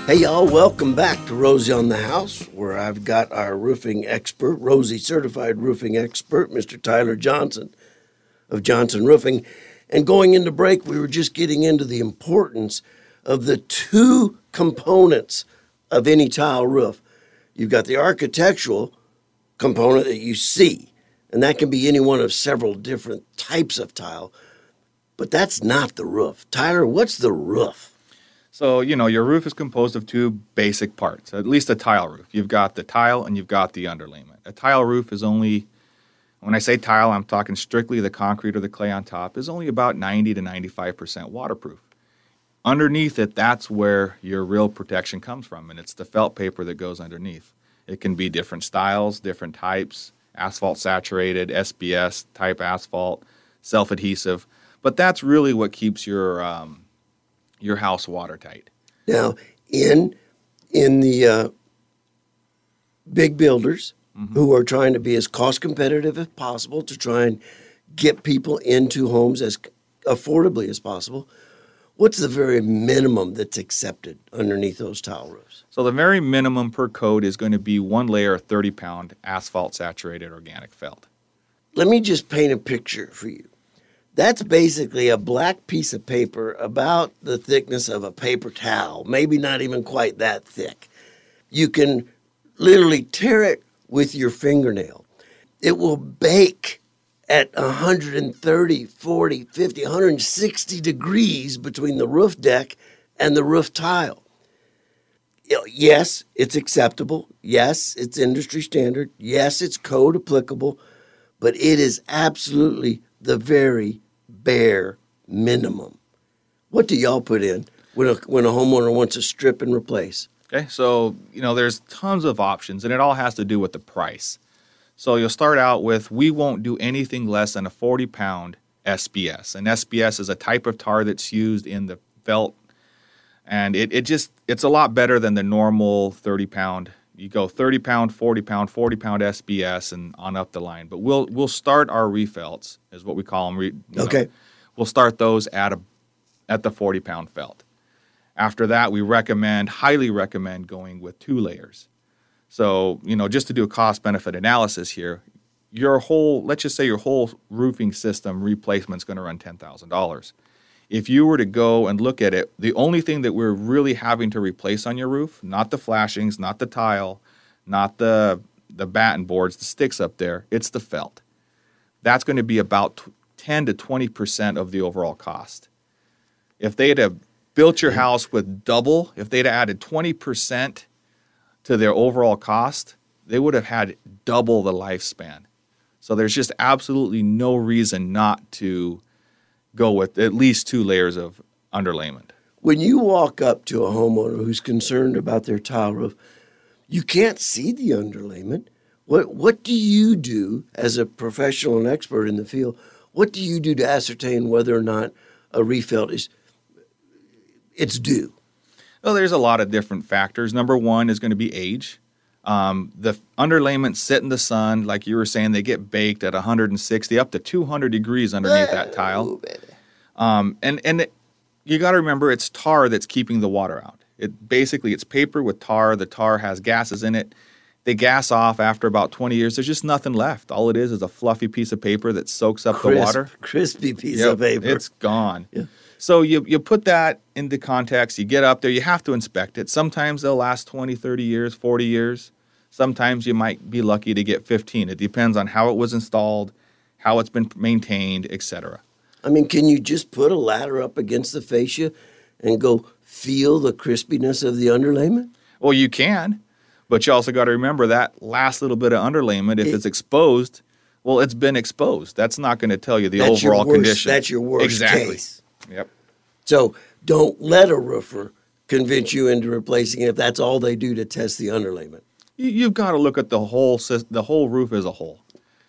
Hey y'all, welcome back to Rosie on the House, where I've got our roofing expert, Rosie certified roofing expert, Mr. Tyler Johnson of Johnson Roofing. And going into break, we were just getting into the importance of the two components of any tile roof. You've got the architectural component that you see, and that can be any one of several different types of tile, but that's not the roof. Tyler, what's the roof? So, your roof is composed of two basic parts, at least a tile roof. You've got the tile and you've got the underlayment. A tile roof is only, when I say tile, I'm talking strictly the concrete or the clay on top, is only about 90 to 95% waterproof. Underneath it, that's where your real protection comes from, and it's the felt paper that goes underneath. It can be different styles, different types, asphalt saturated, SBS type asphalt, self-adhesive, but that's really what keeps your house watertight. Now, in the big builders who are trying to be as cost competitive as possible to try and get people into homes as affordably as possible, what's the very minimum that's accepted underneath those tile roofs? So the very minimum per code is going to be one layer of 30-pound asphalt saturated organic felt. Let me just paint a picture for you. That's basically a black piece of paper about the thickness of a paper towel, maybe not even quite that thick. You can literally tear it with your fingernail. It will bake at 130, 40, 50, 160 degrees between the roof deck and the roof tile. Yes, it's acceptable. Yes, it's industry standard. Yes, it's code applicable, but it is absolutely the very bare minimum. What do y'all put in when a homeowner wants to strip and replace? Okay, so, there's tons of options, and it all has to do with the price. So you'll start out with, we won't do anything less than a 40-pound SBS. And SBS is a type of tar that's used in the felt, and it's a lot better than the normal 30-pound. You go 30-pound, 40-pound, 40-pound SBS and on up the line. But we'll start our refelts, is what we call them. Okay. We'll start those at the 40-pound felt. After that, we highly recommend going with 2 layers. So, just to do a cost-benefit analysis here, let's just say your whole roofing system replacement is going to run $10,000. If you were to go and look at it, the only thing that we're really having to replace on your roof, not the flashings, not the tile, not the batten boards, the sticks up there, it's the felt. That's going to be about 10 to 20% of the overall cost. If they had built your house with double, if they'd added 20% to their overall cost, they would have had double the lifespan. So there's just absolutely no reason not to go with at least 2 layers of underlayment. When you walk up to a homeowner who's concerned about their tile roof, you can't see the underlayment. What do you do as a professional and expert in the field? What do you do to ascertain whether or not a refelt it's due? Well, there's a lot of different factors. Number one is going to be age. The underlayments sit in the sun, like you were saying, they get baked at 160 up to 200 degrees underneath that tile. And you got to remember, it's tar that's keeping the water out. It's paper with tar. The tar has gases in it. They gas off after about 20 years. There's just nothing left. All it is a fluffy piece of paper that soaks up the water. Crispy piece of paper. It's gone. Yeah. So you put that into context. You get up there. You have to inspect it. Sometimes they'll last 20, 30 years, 40 years. Sometimes you might be lucky to get 15. It depends on how it was installed, how it's been maintained, etc. I mean, can you just put a ladder up against the fascia and go feel the crispiness of the underlayment? Well, you can, but you also got to remember that last little bit of underlayment, if it's exposed, well, it's been exposed. That's not going to tell you the overall condition. That's your worst case. Yep. So don't let a roofer convince you into replacing it if that's all they do to test the underlayment. You've got to look at the whole roof as a whole.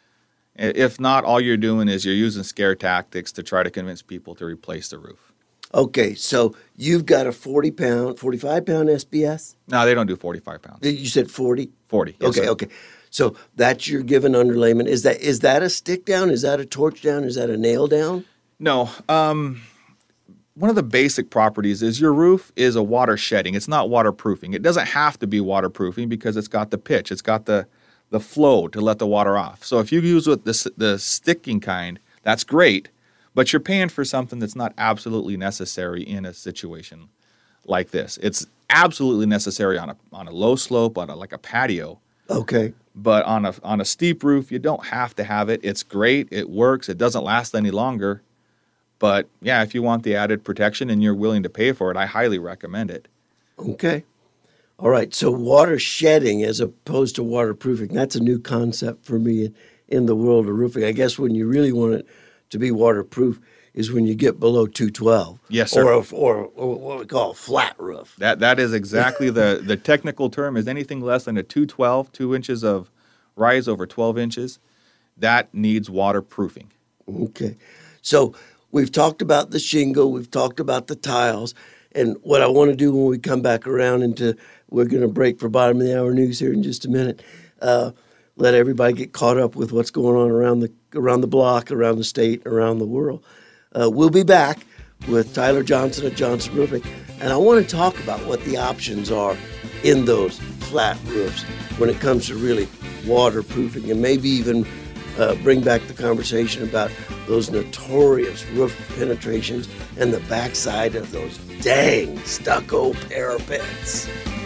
If not, all you're doing is you're using scare tactics to try to convince people to replace the roof. Okay, so you've got a 45-pound SBS? No, they don't do 45 pounds. You said 40? 40. Yes, Okay. So that's your given underlayment. Is that a stick down? Is that a torch down? Is that a nail down? No. one of the basic properties is your roof is a water shedding. It's not waterproofing. It doesn't have to be waterproofing because it's got the pitch. It's got the flow to let the water off. So if you use with the sticking kind, that's great, but you're paying for something that's not absolutely necessary in a situation like this. It's absolutely necessary on a low slope, like a patio. Okay. But on a steep roof, you don't have to have it. It's great. It works. It doesn't last any longer. But yeah, if you want the added protection and you're willing to pay for it, I highly recommend it. Okay. All right. So water shedding as opposed to waterproofing, that's a new concept for me in the world of roofing. I guess when you really want it to be waterproof is when you get below 212. Yes, sir. Or what we call a flat roof. That is exactly the technical term is anything less than a 212, 2 inches of rise over 12 inches, that needs waterproofing. Okay. So we've talked about the shingle, we've talked about the tiles, and what I want to do when we come back around we're going to break for bottom of the hour news here in just a minute, let everybody get caught up with what's going on around the block, around the state, around the world. We'll be back with Tyler Johnson at Johnson Roofing, and I want to talk about what the options are in those flat roofs when it comes to really waterproofing, and maybe even bring back the conversation about those notorious roof penetrations and the backside of those dang stucco parapets.